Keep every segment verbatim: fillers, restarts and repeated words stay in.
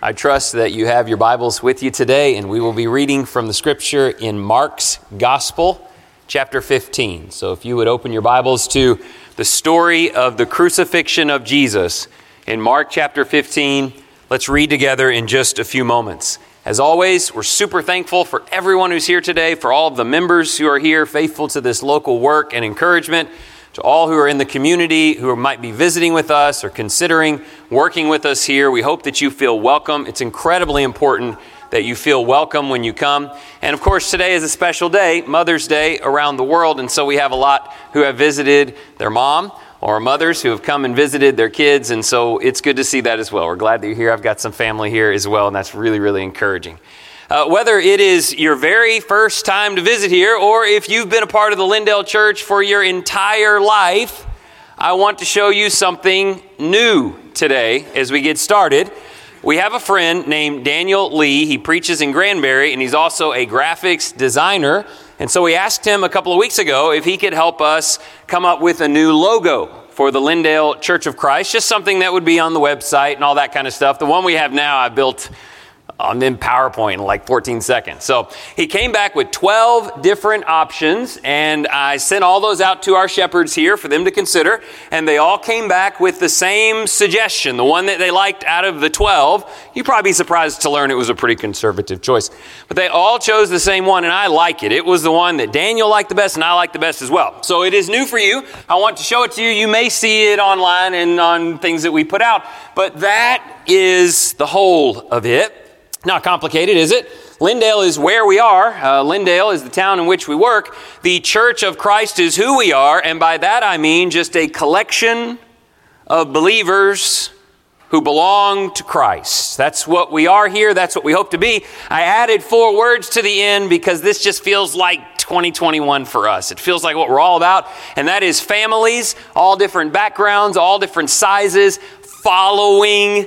I trust that you have your Bibles with you today, and we will be reading from the scripture in Mark's Gospel, chapter fifteen. So if you would open your Bibles to the story of the crucifixion of Jesus in Mark chapter fifteen, let's read together in just a few moments. As always, we're super thankful for everyone who's here today, for all of the members who are here, faithful to this local work and encouragement, to all who are in the community who might be visiting with us or considering working with us here. We hope that you feel welcome. It's incredibly important that you feel welcome when you come. And of course, today is a special day, Mother's Day around the world. And so we have a lot who have visited their mom or mothers who have come and visited their kids. And so it's good to see that as well. We're glad that you're here. I've got some family here as well, and that's really, really encouraging. Uh, whether it is your very first time to visit here, or if you've been a part of the Lindale Church for your entire life, I want to show you something new today as we get started. We have a friend named Daniel Lee. He preaches in Granbury, and he's also a graphics designer. And so we asked him a couple of weeks ago if he could help us come up with a new logo for the Lindale Church of Christ, just something that would be on the website and all that kind of stuff. The one we have now, I built Um, in PowerPoint in like fourteen seconds. So he came back with twelve different options, and I sent all those out to our shepherds here for them to consider, and they all came back with the same suggestion, the one that they liked out of the twelve. You'd probably be surprised to learn it was a pretty conservative choice. But they all chose the same one, and I like it. It was the one that Daniel liked the best, and I liked the best as well. So it is new for you. I want to show it to you. You may see it online and on things that we put out, but that is the whole of it. Not complicated, is it? Lindale is where we are. Uh, Lindale is the town in which we work. The Church of Christ is who we are, and by that I mean just a collection of believers who belong to Christ. That's what we are here. That's what we hope to be. I added four words to the end because this just feels like twenty twenty-one for us. It feels like what we're all about, and that is families, all different backgrounds, all different sizes, following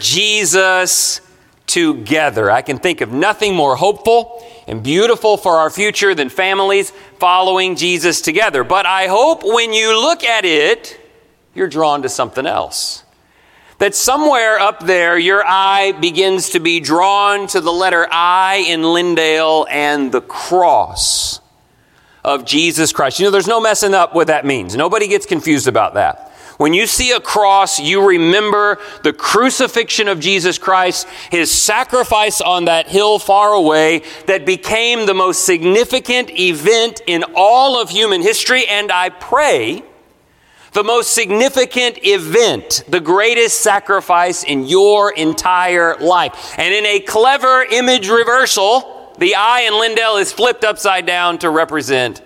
Jesus together. I can think of nothing more hopeful and beautiful for our future than families following Jesus together. But I hope when you look at it, you're drawn to something else. That somewhere up there, your eye begins to be drawn to the letter I in Lindale and the cross of Jesus Christ. You know, there's no messing up what that means. Nobody gets confused about that. When you see a cross, you remember the crucifixion of Jesus Christ, his sacrifice on that hill far away that became the most significant event in all of human history, and I pray the most significant event, the greatest sacrifice in your entire life. And in a clever image reversal, the I in Lindale is flipped upside down to represent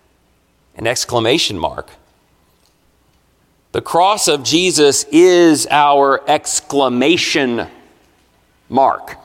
an exclamation mark. The cross of Jesus is our exclamation mark.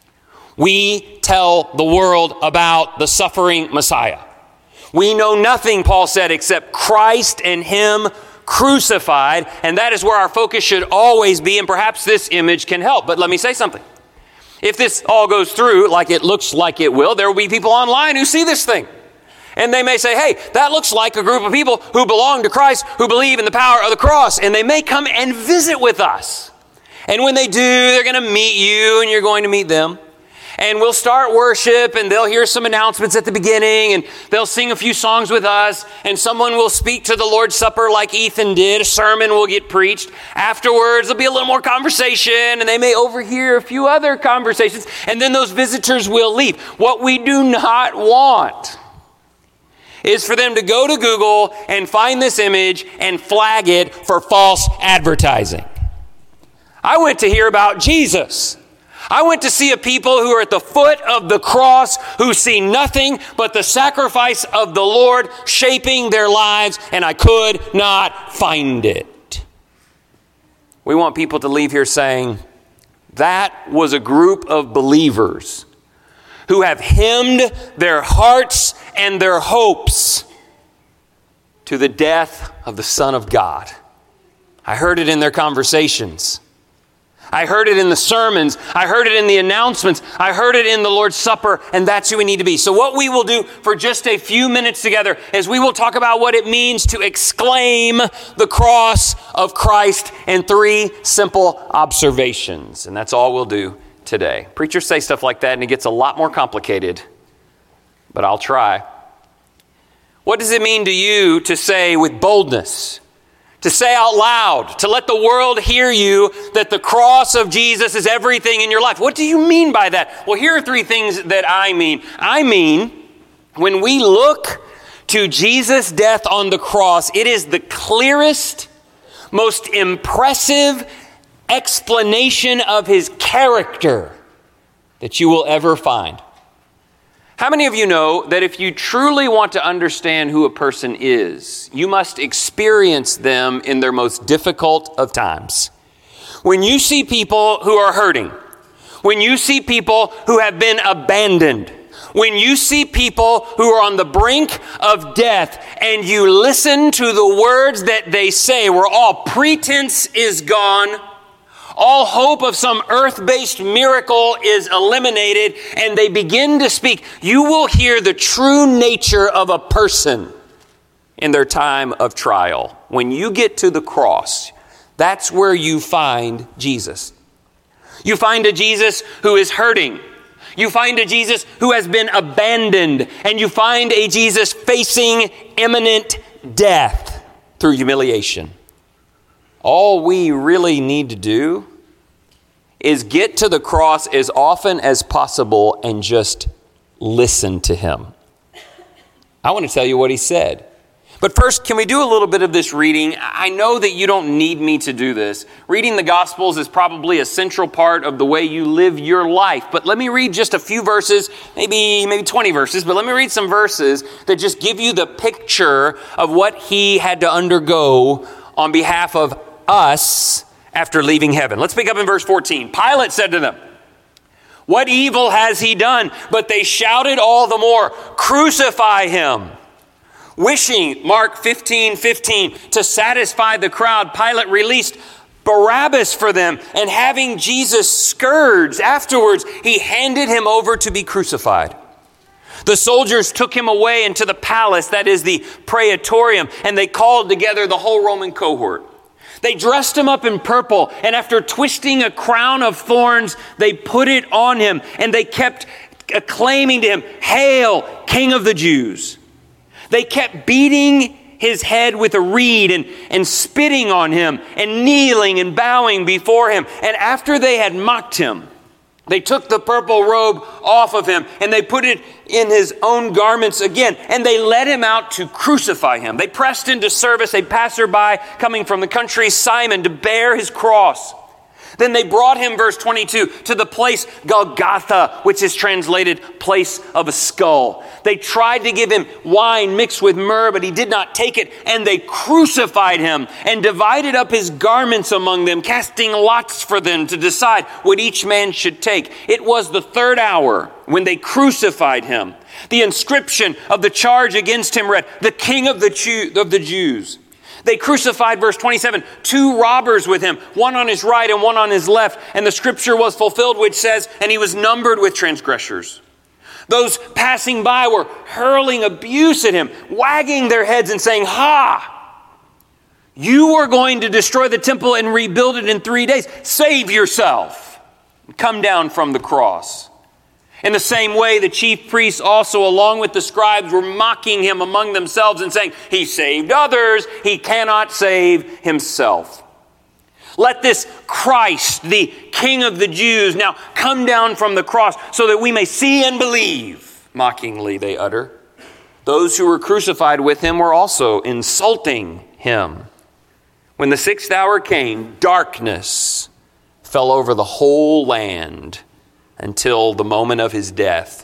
We tell the world about the suffering Messiah. We know nothing, Paul said, except Christ and him crucified, and that is where our focus should always be, and perhaps this image can help. But let me say something. If this all goes through like it looks like it will, there will be people online who see this thing. And they may say, hey, that looks like a group of people who belong to Christ, who believe in the power of the cross. And they may come and visit with us. And when they do, they're going to meet you and you're going to meet them. And we'll start worship and they'll hear some announcements at the beginning and they'll sing a few songs with us. And someone will speak to the Lord's Supper like Ethan did. A sermon will get preached. Afterwards, there'll be a little more conversation and they may overhear a few other conversations. And then those visitors will leave. What we do not want is for them to go to Google and find this image and flag it for false advertising. I went to hear about Jesus. I went to see a people who are at the foot of the cross, who see nothing but the sacrifice of the Lord shaping their lives, and I could not find it. We want people to leave here saying, that was a group of believers who have hemmed their hearts and their hopes to the death of the Son of God. I heard it in their conversations. I heard it in the sermons. I heard it in the announcements. I heard it in the Lord's Supper, and that's who we need to be. So what we will do for just a few minutes together is we will talk about what it means to exclaim the cross of Christ in three simple observations. And that's all we'll do today. Preachers say stuff like that and it gets a lot more complicated, but I'll try. What does it mean to you to say with boldness, to say out loud, to let the world hear you that the cross of Jesus is everything in your life? What do you mean by that? Well, here are three things that I mean. I mean, when we look to Jesus' death on the cross, it is the clearest, most impressive explanation of his character that you will ever find. How many of you know that if you truly want to understand who a person is, you must experience them in their most difficult of times? When you see people who are hurting, when you see people who have been abandoned, when you see people who are on the brink of death and you listen to the words that they say, where all pretense is gone, all hope of some earth-based miracle is eliminated, and they begin to speak, you will hear the true nature of a person in their time of trial. When you get to the cross, that's where you find Jesus. You find a Jesus who is hurting. You find a Jesus who has been abandoned. And you find a Jesus facing imminent death through humiliation. All we really need to do is get to the cross as often as possible and just listen to him. I want to tell you what he said. But first, can we do a little bit of this reading? I know that you don't need me to do this. Reading the Gospels is probably a central part of the way you live your life. But let me read just a few verses, maybe maybe twenty verses, but let me read some verses that just give you the picture of what he had to undergo on behalf of us after leaving heaven. Let's pick up in verse fourteen. Pilate said to them, "What evil has he done?" But they shouted all the more, "Crucify him." Wishing, Mark fifteen fifteen, to satisfy the crowd, Pilate released Barabbas for them, and having Jesus scourged afterwards, he handed him over to be crucified. The soldiers took him away into the palace, that is the Praetorium, and they called together the whole Roman cohort. They dressed him up in purple, and after twisting a crown of thorns, they put it on him, and they kept acclaiming to him, "Hail, King of the Jews." They kept beating his head with a reed and, and spitting on him and kneeling and bowing before him. And after they had mocked him, they took the purple robe off of him and they put it in his own garments again. And they led him out to crucify him. They pressed into service a passerby coming from the country, Simon, to bear his cross. Then they brought him, verse twenty-two, to the place Golgotha, which is translated place of a skull. They tried to give him wine mixed with myrrh, but he did not take it. And they crucified him and divided up his garments among them, casting lots for them to decide what each man should take. It was the third hour when they crucified him. The inscription of the charge against him read, "The King of the Jew- of the Jews." They crucified, verse twenty-seven, two robbers with him, one on his right and one on his left. And the scripture was fulfilled, which says, "And he was numbered with transgressors." Those passing by were hurling abuse at him, wagging their heads and saying, "Ha! You are going to destroy the temple and rebuild it in three days. Save yourself. Come down from the cross." In the same way, the chief priests also, along with the scribes, were mocking him among themselves and saying, "He saved others, he cannot save himself. Let this Christ, the King of the Jews, now come down from the cross so that we may see and believe." Mockingly they utter. Those who were crucified with him were also insulting him. When the sixth hour came, darkness fell over the whole land until the moment of his death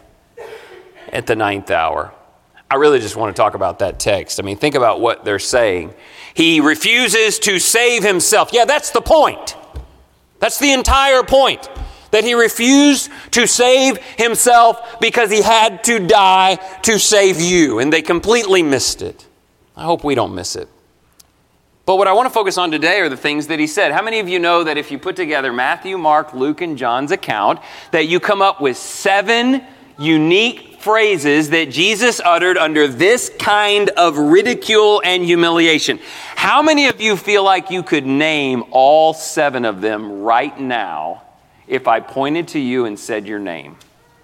at the ninth hour. I really just want to talk about that text. I mean, think about what they're saying. He refuses to save himself. Yeah, that's the point. That's the entire point. That he refused to save himself because he had to die to save you. And they completely missed it. I hope we don't miss it. But what I want to focus on today are the things that he said. How many of you know that if you put together Matthew, Mark, Luke, and John's account, that you come up with seven unique phrases that Jesus uttered under this kind of ridicule and humiliation? How many of you feel like you could name all seven of them right now if I pointed to you and said your name?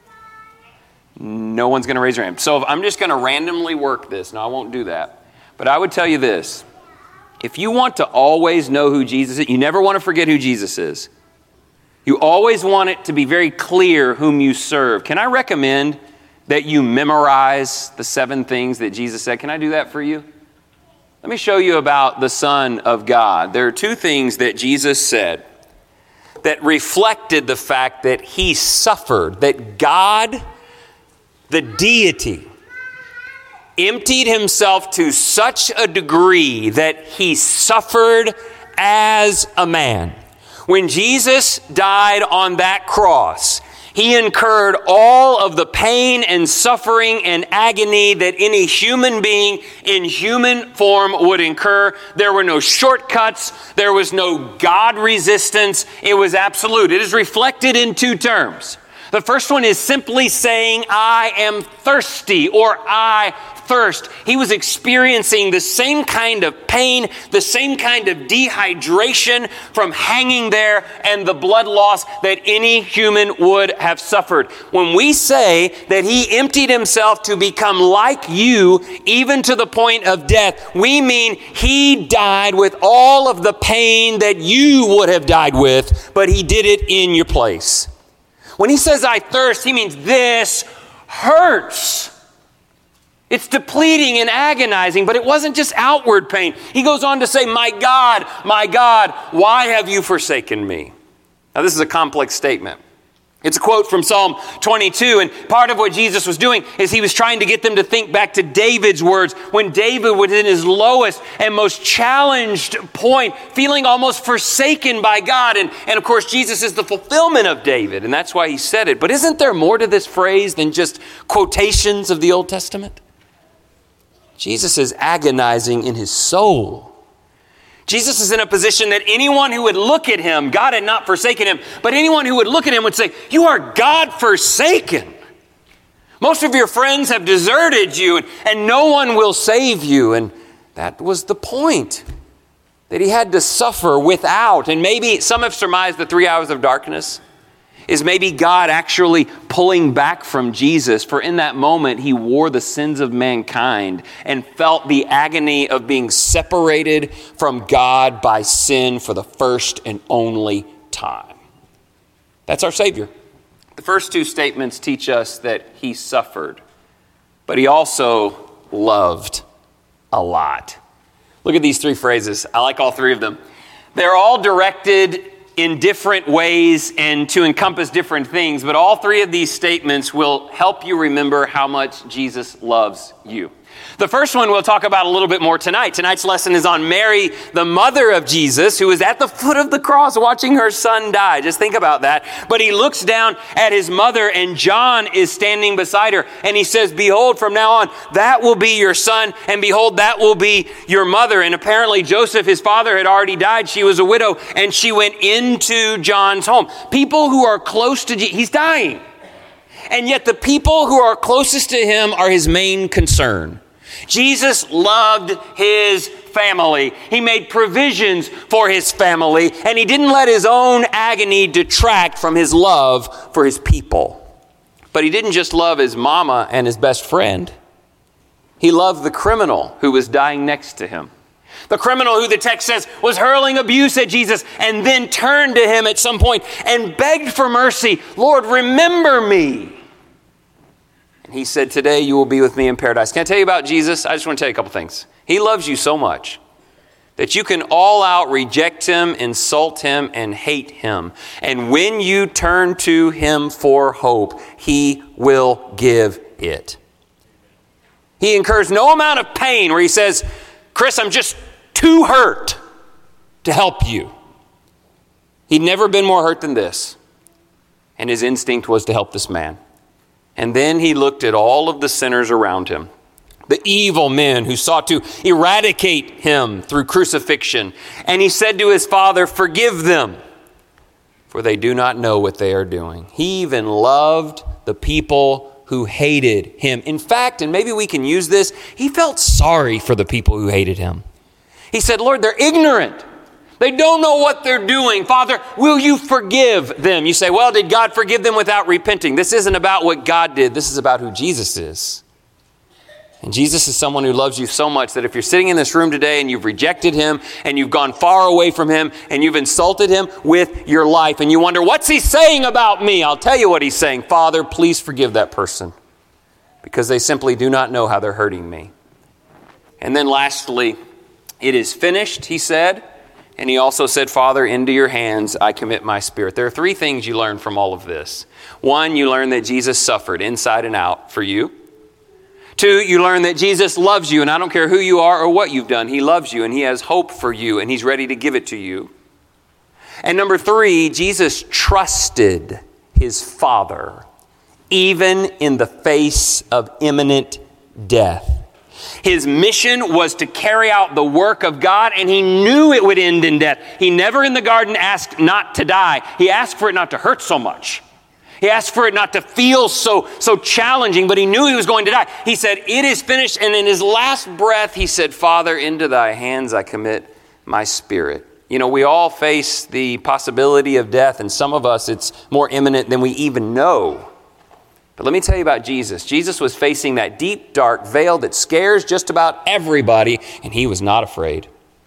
No one's going to raise their hand. So I'm just going to randomly work this. No, I won't do that. But I would tell you this. If you want to always know who Jesus is, you never want to forget who Jesus is. You always want it to be very clear whom you serve. Can I recommend that you memorize the seven things that Jesus said? Can I do that for you? Let me show you about the Son of God. There are two things that Jesus said that reflected the fact that he suffered, that God, the deity, emptied himself to such a degree that he suffered as a man. When Jesus died on that cross, he incurred all of the pain and suffering and agony that any human being in human form would incur. There were no shortcuts. There was no God resistance. It was absolute. It is reflected in two terms. The first one is simply saying, I am thirsty, or I thirst. He was experiencing the same kind of pain, the same kind of dehydration from hanging there and the blood loss that any human would have suffered. When we say that he emptied himself to become like you, even to the point of death, we mean he died with all of the pain that you would have died with, but he did it in your place. When he says, I thirst, he means this hurts. It's depleting and agonizing, but it wasn't just outward pain. He goes on to say, my God, my God, why have you forsaken me? Now, this is a complex statement. It's a quote from Psalm twenty-two, and part of what Jesus was doing is he was trying to get them to think back to David's words when David was in his lowest and most challenged point, feeling almost forsaken by God. And, and of course, Jesus is the fulfillment of David, and that's why he said it. But isn't there more to this phrase than just quotations of the Old Testament? Jesus is agonizing in his soul. Jesus is in a position that anyone who would look at him, God had not forsaken him, but anyone who would look at him would say, you are God forsaken. Most of your friends have deserted you, and, and no one will save you. And that was the point, that he had to suffer without. And maybe some have surmised the three hours of darkness is maybe God actually pulling back from Jesus, for in that moment he wore the sins of mankind and felt the agony of being separated from God by sin for the first and only time. That's our Savior. The first two statements teach us that he suffered, but he also loved a lot. Look at these three phrases. I like all three of them. They're all directed in different ways and to encompass different things, but all three of these statements will help you remember how much Jesus loves you. The first one we'll talk about a little bit more tonight. Tonight's lesson is on Mary, the mother of Jesus, who is at the foot of the cross watching her son die. Just think about that. But he looks down at his mother, and John is standing beside her, and he says, behold, from now on, that will be your son, and behold, that will be your mother. And apparently Joseph, his father, had already died. She was a widow, and she went into John's home. People who are close to Jesus, he's dying. And yet the people who are closest to him are his main concern. Jesus loved his family. He made provisions for his family, and he didn't let his own agony detract from his love for his people. But he didn't just love his mama and his best friend. He loved the criminal who was dying next to him. The criminal who the text says was hurling abuse at Jesus and then turned to him at some point and begged for mercy. Lord, remember me. He said, today you will be with me in paradise. Can I tell you about Jesus? I just want to tell you a couple things. He loves you so much that you can all out reject him, insult him, and hate him. And when you turn to him for hope, he will give it. He incurs no amount of pain where he says, Chris, I'm just too hurt to help you. He'd never been more hurt than this. And his instinct was to help this man. And then he looked at all of the sinners around him, the evil men who sought to eradicate him through crucifixion. And he said to his Father, forgive them, for they do not know what they are doing. He even loved the people who hated him. In fact, and maybe we can use this, he felt sorry for the people who hated him. He said, Lord, they're ignorant. They don't know what they're doing. Father, will you forgive them? You say, well, did God forgive them without repenting? This isn't about what God did. This is about who Jesus is. And Jesus is someone who loves you so much that if you're sitting in this room today and you've rejected him and you've gone far away from him and you've insulted him with your life and you wonder, what's he saying about me? I'll tell you what he's saying. Father, please forgive that person because they simply do not know how they're hurting me. And then lastly, it is finished, he said. And he also said, Father, into your hands I commit my spirit. There are three things you learn from all of this. One, you learn that Jesus suffered inside and out for you. Two, you learn that Jesus loves you, and I don't care who you are or what you've done. He loves you, and he has hope for you, and he's ready to give it to you. And number three, Jesus trusted his Father, even in the face of imminent death. His mission was to carry out the work of God, and he knew it would end in death. He never in the garden asked not to die. He asked for it not to hurt so much. He asked for it not to feel so, so challenging, but he knew he was going to die. He said, it is finished. And in his last breath, he said, Father, into thy hands I commit my spirit. You know, we all face the possibility of death, and some of us, it's more imminent than we even know. But let me tell you about Jesus. Jesus was facing that deep, dark veil that scares just about everybody, and he was not afraid.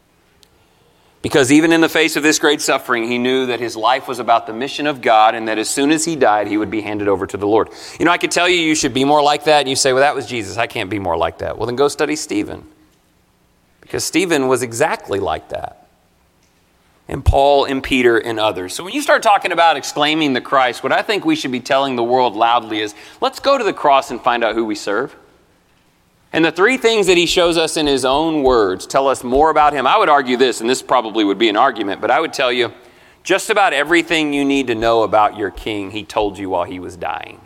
Because even in the face of this great suffering, he knew that his life was about the mission of God and that as soon as he died, he would be handed over to the Lord. You know, I could tell you you should be more like that, and you say, well, that was Jesus. I can't be more like that. Well, then go study Stephen. Because Stephen was exactly like that. And Paul and Peter and others. So when you start talking about exclaiming the Christ, what I think we should be telling the world loudly is, let's go to the cross and find out who we serve. And the three things that he shows us in his own words tell us more about him. I would argue this, and this probably would be an argument, but I would tell you just about everything you need to know about your king, he told you while he was dying.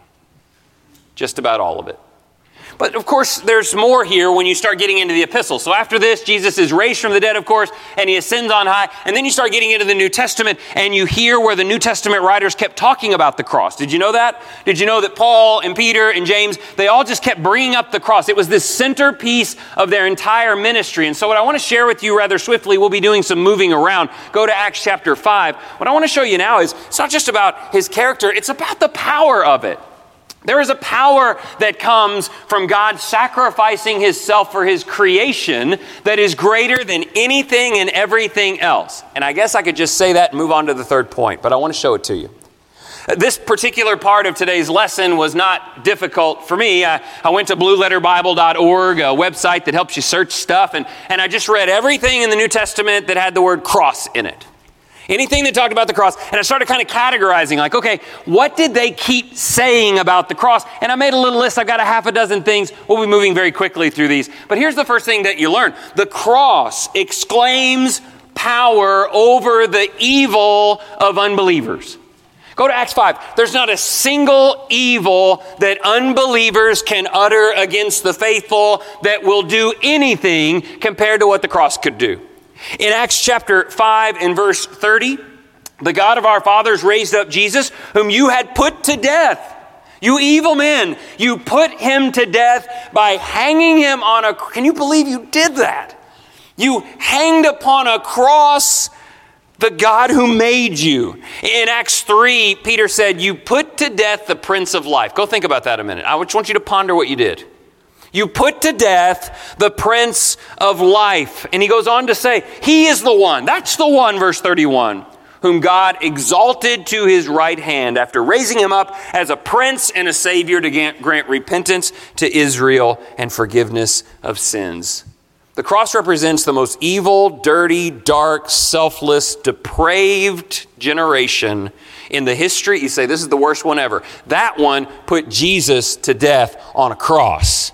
Just about all of it. But of course, there's more here when you start getting into the epistles. So after this, Jesus is raised from the dead, of course, and he ascends on high. And then you start getting into the New Testament, and you hear where the New Testament writers kept talking about the cross. Did you know that? Did you know that Paul and Peter and James, they all just kept bringing up the cross? It was this centerpiece of their entire ministry. And so what I want to share with you rather swiftly, we'll be doing some moving around. Go to Acts chapter five. What I want to show you now is it's not just about his character, it's about the power of it. There is a power that comes from God sacrificing himself for his creation that is greater than anything and everything else. And I guess I could just say that and move on to the third point, but I want to show it to you. This particular part of today's lesson was not difficult for me. I, I went to blue letter bible dot org, a website that helps you search stuff, and, and I just read everything in the New Testament that had the word cross in it. Anything that talked about the cross. And I started kind of categorizing, like, okay, what did they keep saying about the cross? And I made a little list. I've got a half a dozen things. We'll be moving very quickly through these. But here's the first thing that you learn. The cross exclaims power over the evil of unbelievers. Go to Acts five. There's not a single evil that unbelievers can utter against the faithful that will do anything compared to what the cross could do. In Acts chapter five and verse thirty, the God of our fathers raised up Jesus, whom you had put to death. You evil men, you put him to death by hanging him on a... Can you believe you did that? You hanged upon a cross the God who made you. In Acts three, Peter said, you put to death the Prince of Life. Go think about that a minute. I just want you to ponder what you did. You put to death the Prince of Life. And he goes on to say, he is the one, that's the one, verse thirty-one, whom God exalted to his right hand after raising him up as a prince and a savior to grant repentance to Israel and forgiveness of sins. The cross represents the most evil, dirty, dark, selfless, depraved generation in the history. You say, this is the worst one ever. That one put Jesus to death on a cross.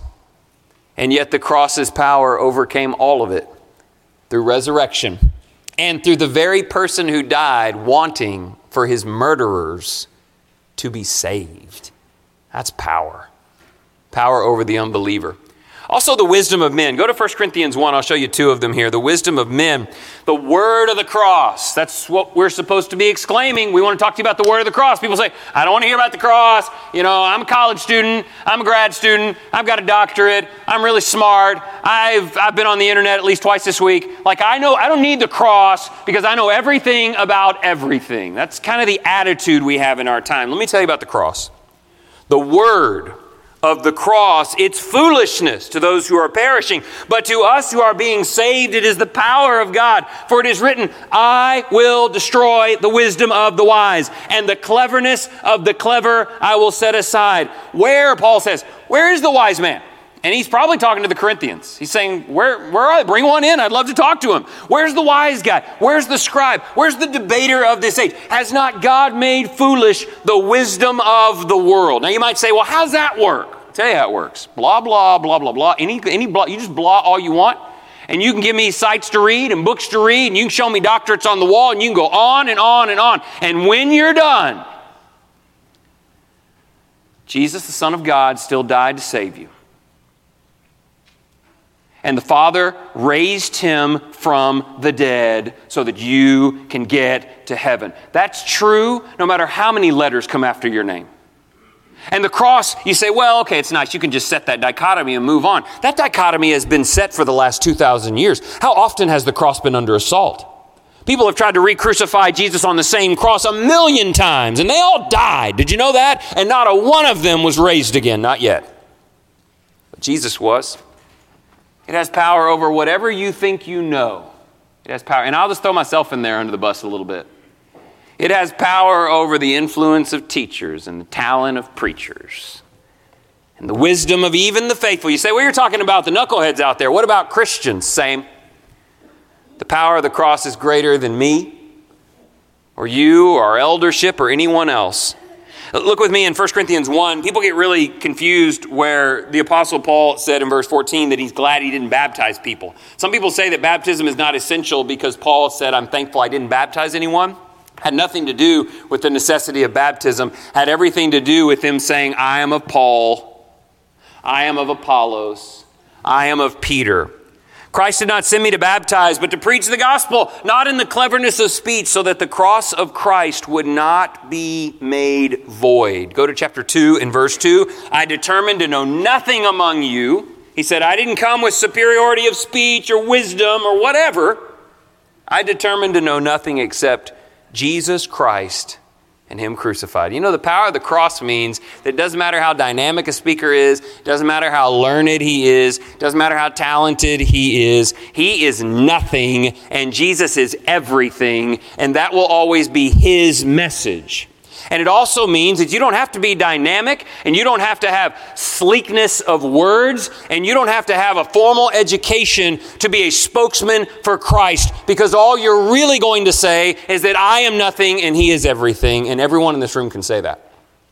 And yet the cross's power overcame all of it through resurrection and through the very person who died wanting for his murderers to be saved. That's power. Power over the unbeliever. Also, the wisdom of men. Go to First Corinthians one. I'll show you two of them here. The wisdom of men. The word of the cross. That's what we're supposed to be exclaiming. We want to talk to you about the word of the cross. People say, I don't want to hear about the cross. You know, I'm a college student. I'm a grad student. I've got a doctorate. I'm really smart. I've, I've been on the internet at least twice this week. Like, I know, I don't need the cross because I know everything about everything. That's kind of the attitude we have in our time. Let me tell you about the cross. The word of the cross, it's foolishness to those who are perishing, but to us who are being saved, it is the power of God. For it is written, I will destroy the wisdom of the wise, and the cleverness of the clever I will set aside. Where, Paul says, where is the wise man? And he's probably talking to the Corinthians. He's saying, where, where are they? Bring one in. I'd love to talk to him. Where's the wise guy? Where's the scribe? Where's the debater of this age? Has not God made foolish the wisdom of the world? Now you might say, well, how's that work? I'll tell you how it works. Blah, blah, blah, blah, blah. Any, any blah, you just blah all you want. And you can give me sites to read and books to read. And you can show me doctorates on the wall. And you can go on and on and on. And when you're done, Jesus, the Son of God, still died to save you. And the Father raised him from the dead so that you can get to heaven. That's true no matter how many letters come after your name. And the cross, you say, well, okay, it's nice. You can just set that dichotomy and move on. That dichotomy has been set for the last two thousand years. How often has the cross been under assault? People have tried to re-crucify Jesus on the same cross a million times, and they all died. Did you know that? And not a one of them was raised again, not yet. But Jesus was. It has power over whatever you think you know. It has power. And I'll just throw myself in there under the bus a little bit. It has power over the influence of teachers and the talent of preachers and the wisdom of even the faithful. You say, well, you're talking about the knuckleheads out there. What about Christians? Same. The power of the cross is greater than me or you or our eldership or anyone else. Look with me in First Corinthians one. People get really confused where the Apostle Paul said in verse fourteen that he's glad he didn't baptize people. Some people say that baptism is not essential because Paul said, I'm thankful I didn't baptize anyone. Had nothing to do with the necessity of baptism. Had everything to do with him saying, I am of Paul. I am of Apollos. I am of Peter. Christ did not send me to baptize, but to preach the gospel, not in the cleverness of speech, so that the cross of Christ would not be made void. Go to chapter two and verse two. I determined to know nothing among you. He said, I didn't come with superiority of speech or wisdom or whatever. I determined to know nothing except Jesus Christ and him crucified. You know, the power of the cross means that it doesn't matter how dynamic a speaker is, it doesn't matter how learned he is, it doesn't matter how talented he is, he is nothing and Jesus is everything, and that will always be his message. And it also means that you don't have to be dynamic and you don't have to have sleekness of words and you don't have to have a formal education to be a spokesman for Christ, because all you're really going to say is that I am nothing and he is everything, and everyone in this room can say that.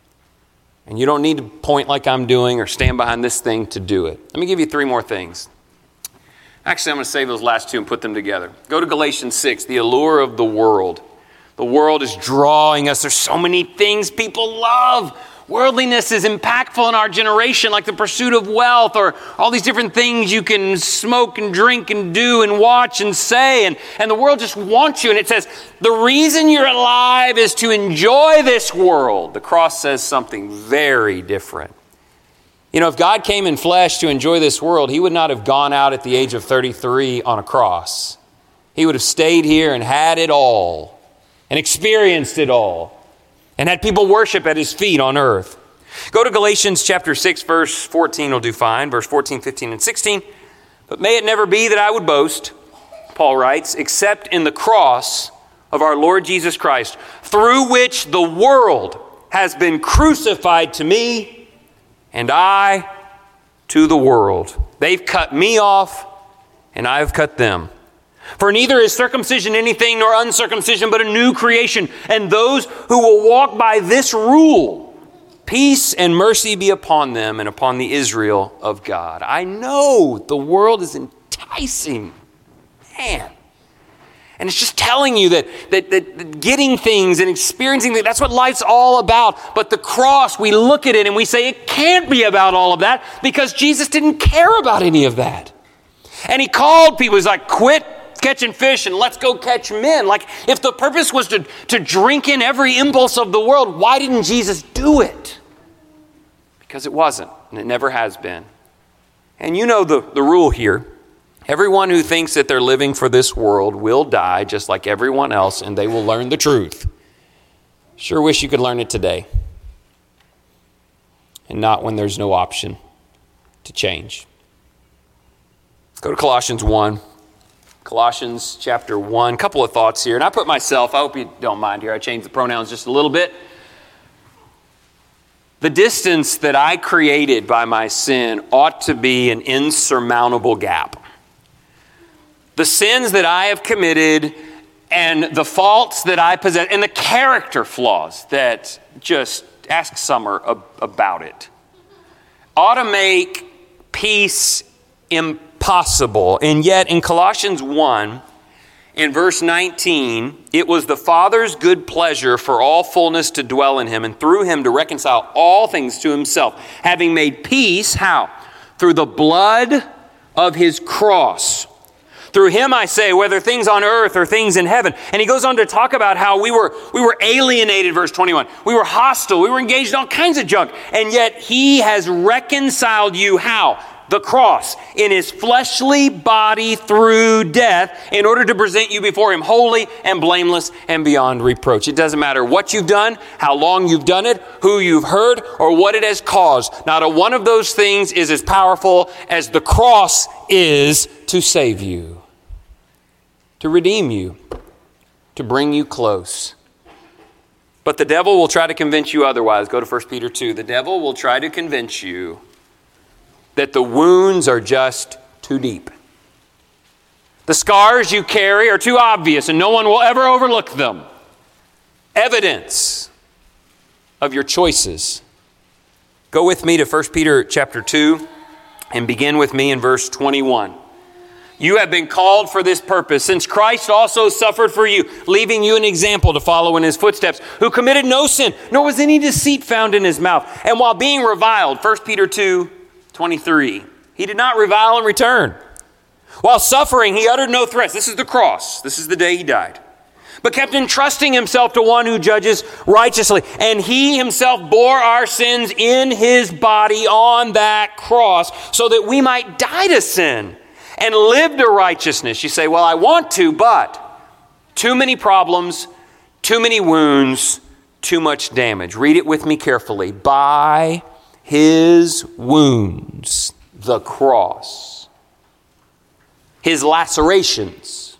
And you don't need to point like I'm doing or stand behind this thing to do it. Let me give you three more things. Actually, I'm going to save those last two and put them together. Go to Galatians six, the allure of the world. The world is drawing us. There's so many things people love. Worldliness is impactful in our generation, like the pursuit of wealth or all these different things you can smoke and drink and do and watch and say. And, and the world just wants you. And it says, the reason you're alive is to enjoy this world. The cross says something very different. You know, if God came in flesh to enjoy this world, he would not have gone out at the age of thirty-three on a cross. He would have stayed here and had it all. And experienced it all. And had people worship at his feet on earth. Go to Galatians chapter six, verse fourteen will do fine. Verse fourteen, fifteen, and sixteen. But may it never be that I would boast, Paul writes, except in the cross of our Lord Jesus Christ, through which the world has been crucified to me, and I to the world. They've cut me off, and I've cut them. For neither is circumcision anything nor uncircumcision, but a new creation. And those who will walk by this rule, peace and mercy be upon them and upon the Israel of God. I know the world is enticing. Man. And it's just telling you that, that, that getting things and experiencing things, that's what life's all about. But the cross, we look at it and we say it can't be about all of that because Jesus didn't care about any of that. And he called people, he's like, quit catching fish and let's go catch men. Like if the purpose was to, to drink in every impulse of the world, why didn't Jesus do it? Because it wasn't, and it never has been. And you know the, the rule here. Everyone who thinks that they're living for this world will die just like everyone else, and they will learn the truth. Sure wish you could learn it today. And not when there's no option to change. Go to Colossians one. Colossians chapter one. A couple of thoughts here. And I put myself, I hope you don't mind here, I changed the pronouns just a little bit. The distance that I created by my sin ought to be an insurmountable gap. The sins that I have committed and the faults that I possess and the character flaws that just ask Summer about it ought to make peace impossible. And yet in Colossians one, in verse nineteen, it was the Father's good pleasure for all fullness to dwell in him and through him to reconcile all things to himself, having made peace, how? Through the blood of his cross. Through him, I say, whether things on earth or things in heaven. And he goes on to talk about how we were we were alienated, verse twenty-one. We were hostile. We were engaged in all kinds of junk. And yet he has reconciled you, how? The cross, in his fleshly body through death, in order to present you before him holy and blameless and beyond reproach. It doesn't matter what you've done, how long you've done it, who you've heard, or what it has caused. Not a one of those things is as powerful as the cross is to save you, to redeem you, to bring you close. But the devil will try to convince you otherwise. Go to First Peter two. The devil will try to convince you that the wounds are just too deep. The scars you carry are too obvious and no one will ever overlook them. Evidence of your choices. Go with me to First Peter chapter two and begin with me in verse twenty-one. You have been called for this purpose, since Christ also suffered for you, leaving you an example to follow in his footsteps, who committed no sin, nor was any deceit found in his mouth. And while being reviled, First Peter two twenty-three, he did not revile in return. While suffering, he uttered no threats. This is the cross. This is the day he died. But kept entrusting himself to one who judges righteously. And he himself bore our sins in his body on that cross so that we might die to sin and live to righteousness. You say, well, I want to, but too many problems, too many wounds, too much damage. Read it with me carefully. By his wounds, the cross, his lacerations,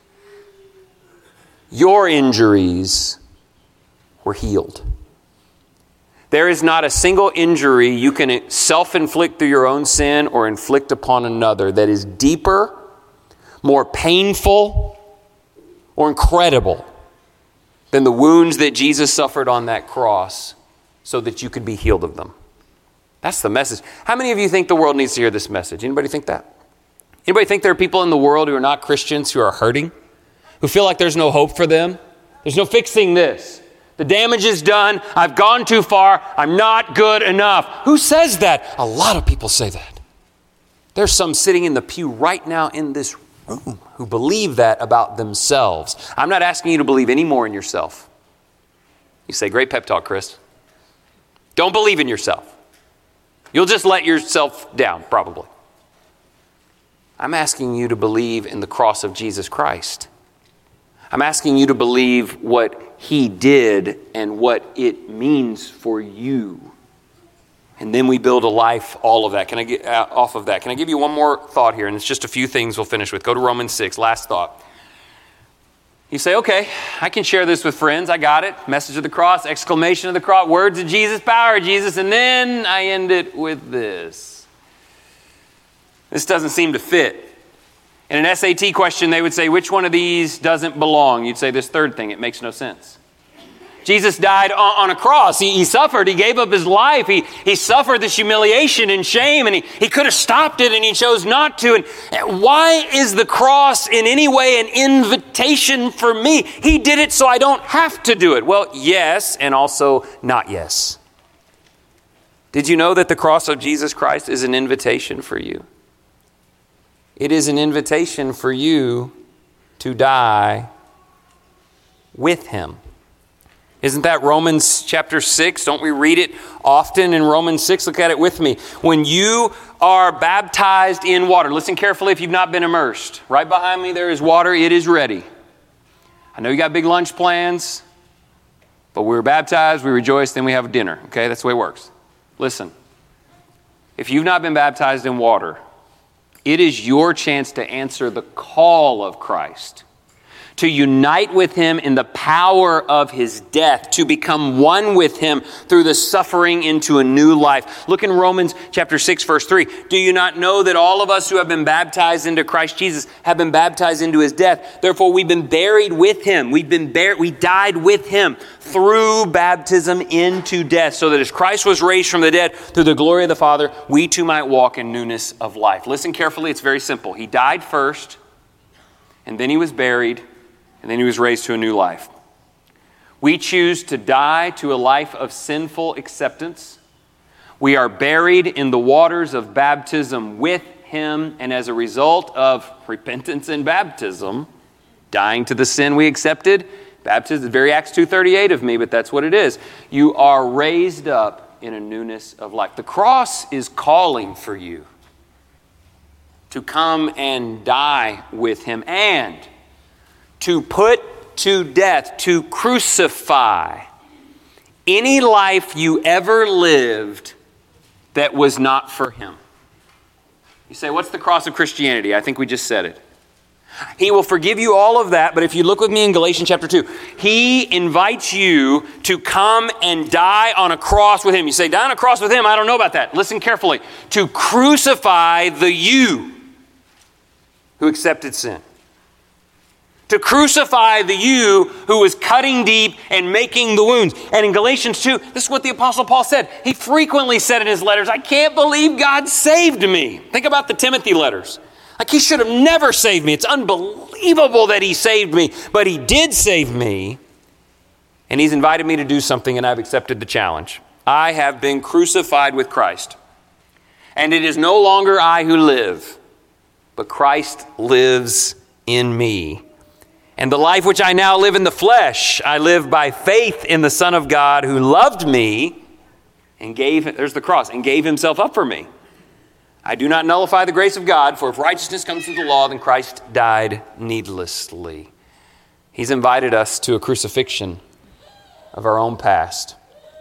your injuries were healed. There is not a single injury you can self-inflict through your own sin or inflict upon another that is deeper, more painful, or incredible than the wounds that Jesus suffered on that cross so that you could be healed of them. That's the message. How many of you think the world needs to hear this message? Anybody think that? Anybody think there are people in the world who are not Christians who are hurting? Who feel like there's no hope for them? There's no fixing this. The damage is done. I've gone too far. I'm not good enough. Who says that? A lot of people say that. There's some sitting in the pew right now in this room who believe that about themselves. I'm not asking you to believe any more in yourself. You say, great pep talk, Chris. Don't believe in yourself. You'll just let yourself down, probably. I'm asking you to believe in the cross of Jesus Christ. I'm asking you to believe what he did and what it means for you. And then we build a life, all of that. Can I get uh, off of that? Can I give you one more thought here? And it's just a few things we'll finish with. Go to Romans six, last thought. You say, okay, I can share this with friends. I got it. Message of the cross, exclamation of the cross, words of Jesus, power of Jesus. And then I end it with this. This doesn't seem to fit. In an S A T question, they would say, which one of these doesn't belong? You'd say this third thing. It makes no sense. Jesus died on a cross. He, he suffered. He gave up his life. He, he suffered this humiliation and shame, and he, he could have stopped it, and he chose not to. And why is the cross in any way an invitation for me? He did it so I don't have to do it. Well, yes, and also not yes. Did you know that the cross of Jesus Christ is an invitation for you? It is an invitation for you to die with him. Isn't that Romans chapter six? Don't we read it often in Romans six? Look at it with me. When you are baptized in water, listen carefully if you've not been immersed. Right behind me there is water. It is ready. I know you got big lunch plans, but we were baptized, we rejoice, then we have dinner. Okay, that's the way it works. Listen, if you've not been baptized in water, it is your chance to answer the call of Christ, to unite with him in the power of his death, to become one with him through the suffering into a new life. Look in Romans chapter six, verse three. Do you not know that all of us who have been baptized into Christ Jesus have been baptized into his death? Therefore, we've been buried with him. We've been buried. We died with him through baptism into death, so that as Christ was raised from the dead through the glory of the Father, we too might walk in newness of life. Listen carefully. It's very simple. He died first, and then he was buried, and then he was raised to a new life. We choose to die to a life of sinful acceptance. We are buried in the waters of baptism with him, and as a result of repentance and baptism, dying to the sin we accepted, baptism, very Acts two thirty-eight of me, but that's what it is. You are raised up in a newness of life. The cross is calling for you to come and die with him, and to put to death, to crucify any life you ever lived that was not for him. You say, what's the cross of Christianity? I think we just said it. He will forgive you all of that, but if you look with me in Galatians chapter two, he invites you to come and die on a cross with him. You say, die on a cross with him? I don't know about that. Listen carefully. To crucify the you who accepted sin. To crucify the you who was cutting deep and making the wounds. And in Galatians two, this is what the Apostle Paul said. He frequently said in his letters, I can't believe God saved me. Think about the Timothy letters. Like, he should have never saved me. It's unbelievable that he saved me, but he did save me. And he's invited me to do something, and I've accepted the challenge. I have been crucified with Christ. And it is no longer I who live, but Christ lives in me. And the life which I now live in the flesh, I live by faith in the Son of God who loved me and gave, there's the cross, and gave himself up for me. I do not nullify the grace of God, for if righteousness comes through the law, then Christ died needlessly. He's invited us to a crucifixion of our own past.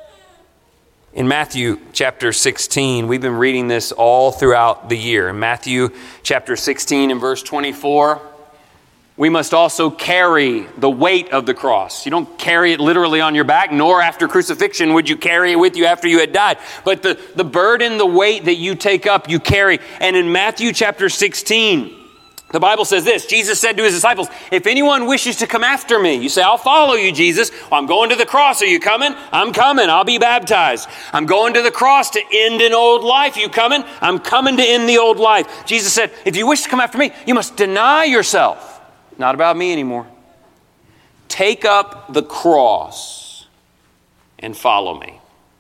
In Matthew chapter sixteen, we've been reading this all throughout the year. In Matthew chapter sixteen and verse twenty-four, we must also carry the weight of the cross. You don't carry it literally on your back, nor after crucifixion would you carry it with you after you had died. But the, the burden, the weight that you take up, you carry. And in Matthew chapter sixteen, the Bible says this. Jesus said to his disciples, if anyone wishes to come after me, you say, I'll follow you, Jesus. Well, I'm going to the cross. Are you coming? I'm coming. I'll be baptized. I'm going to the cross to end an old life. You coming? I'm coming to end the old life. Jesus said, if you wish to come after me, you must deny yourself. Not about me anymore. Take up the cross and follow me.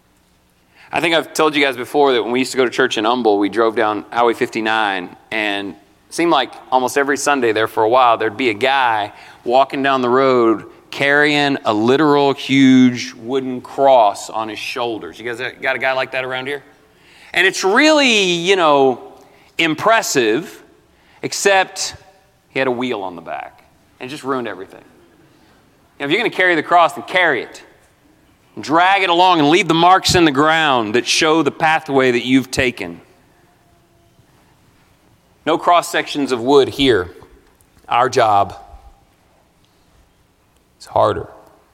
I think I've told you guys before that when we used to go to church in Humble, we drove down Highway fifty-nine, and it seemed like almost every Sunday there for a while, there'd be a guy walking down the road carrying a literal huge wooden cross on his shoulders. You guys got a guy like that around here? And it's really, you know, impressive, except he had a wheel on the back, and it just ruined everything. You know, if you're going to carry the cross, then carry it. Drag it along and leave the marks in the ground that show the pathway that you've taken. No cross sections of wood here. Our job is harder.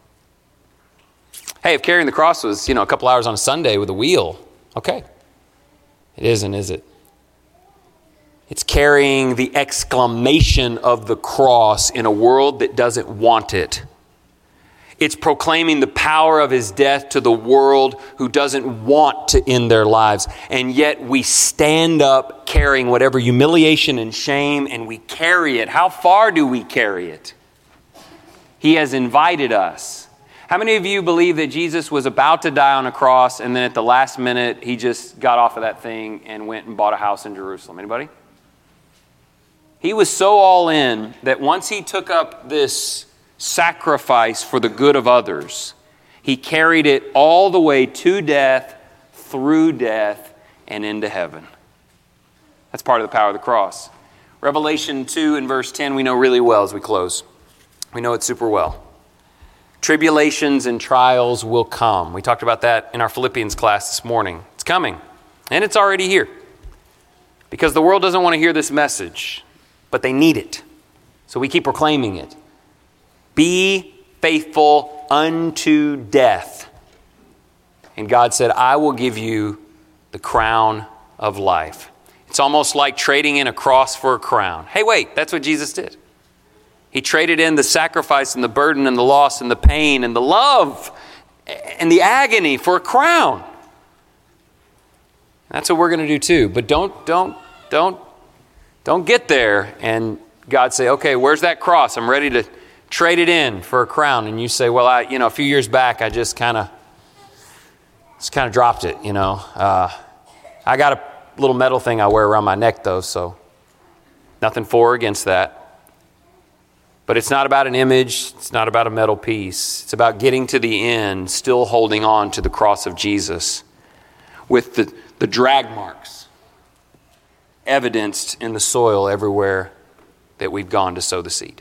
Hey, if carrying the cross was, you know, a couple hours on a Sunday with a wheel, okay. It isn't, is it? It's carrying the exclamation of the cross in a world that doesn't want it. It's proclaiming the power of his death to the world who doesn't want to end their lives. And yet we stand up carrying whatever humiliation and shame, and we carry it. How far do we carry it? He has invited us. How many of you believe that Jesus was about to die on a cross, and then at the last minute, he just got off of that thing and went and bought a house in Jerusalem? Anybody? He was so all in that once he took up this sacrifice for the good of others, he carried it all the way to death, through death, and into heaven. That's part of the power of the cross. Revelation two and verse ten we know really well as we close. We know it super well. Tribulations and trials will come. We talked about that in our Philippians class this morning. It's coming, and it's already here. Because the world doesn't want to hear this message, but they need it. So we keep proclaiming it. Be faithful unto death. And God said, I will give you the crown of life. It's almost like trading in a cross for a crown. Hey, wait, that's what Jesus did. He traded in the sacrifice and the burden and the loss and the pain and the love and the agony for a crown. That's what we're going to do too. But don't, don't, don't, don't get there and God say, okay, where's that cross? I'm ready to trade it in for a crown. And you say, well, I, you know, a few years back, I just kind of, just kind of dropped it, you know. Uh, I got a little metal thing I wear around my neck though, so nothing for or against that. But it's not about an image. It's not about a metal piece. It's about getting to the end, still holding on to the cross of Jesus with the, the drag marks evidenced in the soil everywhere that we've gone to sow the seed.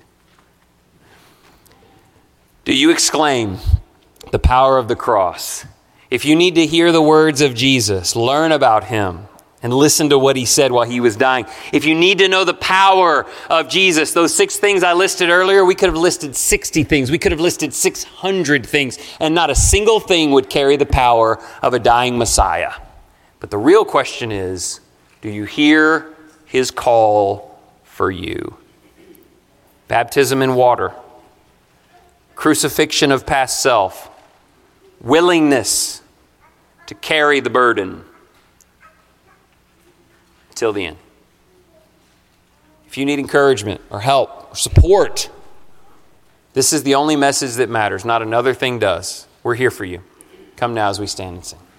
Do you exclaim the power of the cross? If you need to hear the words of Jesus, learn about him and listen to what he said while he was dying. If you need to know the power of Jesus, those six things I listed earlier, we could have listed sixty things. We could have listed six hundred things, and not a single thing would carry the power of a dying Messiah. But the real question is, do you hear his call for you? Baptism in water. Crucifixion of past self, willingness to carry the burden till the end. If you need encouragement or help or support, this is the only message that matters. Not another thing does. We're here for you. Come now as we stand and sing.